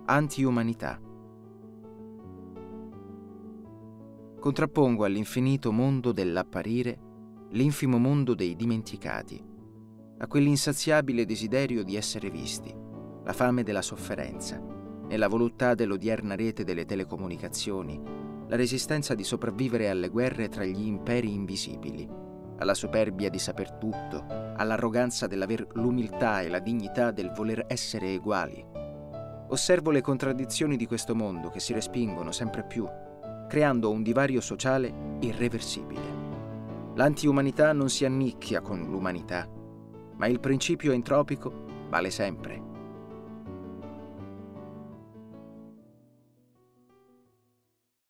anti-umanità. Contrappongo all'infinito mondo dell'apparire l'infimo mondo dei dimenticati, a quell'insaziabile desiderio di essere visti, la fame della sofferenza, nella voluttà dell'odierna rete delle telecomunicazioni, la resistenza di sopravvivere alle guerre tra gli imperi invisibili, alla superbia di saper tutto, all'arroganza dell'aver l'umiltà e la dignità del voler essere uguali. Osservo le contraddizioni di questo mondo che si respingono sempre più, creando un divario sociale irreversibile. L'antiumanità non si annicchia con l'umanità, ma il principio entropico vale sempre.